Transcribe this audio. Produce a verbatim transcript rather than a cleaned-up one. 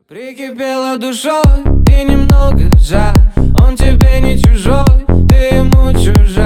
Прикипела душой и немного жаль, он тебе не чужой, ты ему чужой.